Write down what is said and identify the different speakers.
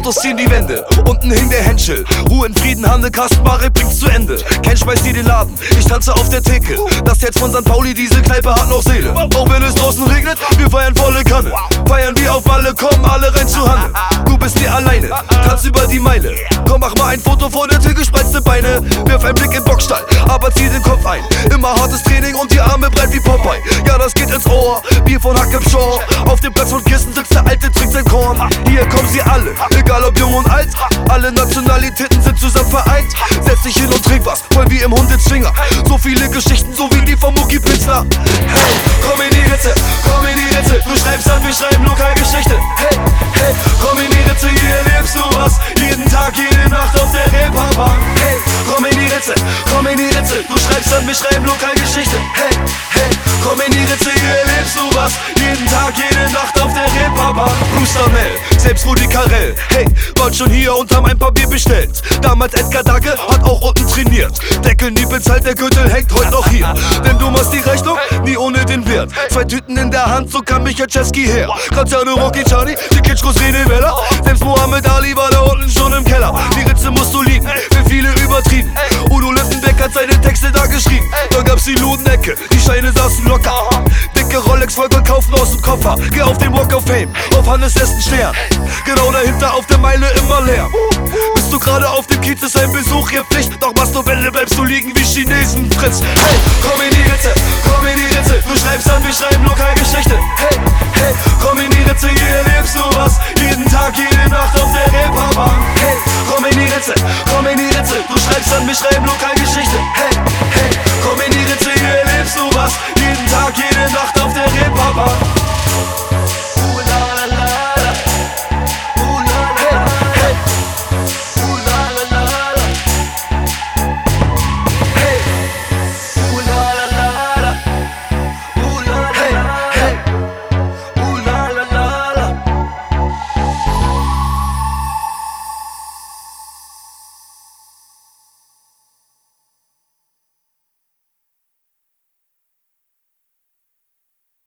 Speaker 1: Fotos ziehen die Wände. Unten hing der Henschel. Ruhe in Frieden, Hande, Kastenbare bringt's zu Ende. Ken schmeißt dir den Laden, ich tanze auf der Theke. Das Herz von St. Pauli, diese Kneipe hat noch Seele. Auch wenn es draußen regnet, wir feiern volle Kanne. Feiern wie auf Malle, kommen alle rein zu Hanne. Du bist hier alleine, tanz über die Meile. Komm, mach mal ein Foto vor der Tür, gespreizte Beine. Wirf einen Blick im Boxstall, aber zieh den Kopf ein. Immer hartes Training und die Arme breit wie Popeye. Ja, das geht ins Ohr, Bier von Hack im Shaw. Auf dem Platz von Kirsten sitzt der Alte, trinkt sein Korn. Hier kommen sie alle, egal ob jung und alt. Alle Nationalitäten sind zusammen vereint. Setz dich hin und trink was, voll wie im Hundezwinger. So viele Geschichten, so wie die vom Mucki Pitzler. Hey, komm in die Ritze, komm in die Ritze. Du schreibst an, wir schreiben Lokalgeschichte. Hey, hey, komm in die Ritze, hier erlebst du was. Jeden Tag, jede Nacht auf der Reeperbahn. Hey, komm in die Ritze, komm in die Ritze. Du schreibst an, wir schreiben Lokalgeschichte. Hey, hey, komm in die Ritze, hier erlebst du was. Jeden Tag, jede Nacht auf der Reeperbahn. Brewster Mel, selbst Rudi Carell. Hey, waren schon hier und haben ein paar Bier bestellt. Damals Edgar Dacke hat auch unten trainiert. Deckel nie bezahlt, der Gürtel hängt heute noch hier. Denn du machst die Rechnung nie ohne den Wert. 2 Tüten in der Hand, so kam Michael Chesky her. Graziano Rocky Chani, die Kitschkos Rene Weller. Selbst Mohammed Ali war da unten schon im Keller. Die Ritze musst du lieben, für viele übertrieben. Udo Lindenberg hat seine Texte da geschrieben. Dann gab's die Ludendecke, die Scheine saßen locker. Dicke Rolex voll verkaufen aus dem Koffer. Geh auf den Walk of Fame, auf Hannes ersten Stern. Genau dahinter auf der Meile immer leer. Bist du gerade auf dem Kiez, ist ein Besuch hier Pflicht. Doch machst du Welle, bleibst du liegen wie Chinesen, Fritz. Hey, komm in die Ritze, komm in die Ritze. Du schreibst an, wir schreiben Lokalgeschichte. Hey, hey, komm in die Ritze, hier erlebst du was. Jeden Tag, jede Nacht auf der Reeperbahn. Hey, komm in die Ritze, komm in die Ritze. Du schreibst an, wir schreiben Lokalgeschichte. Hey,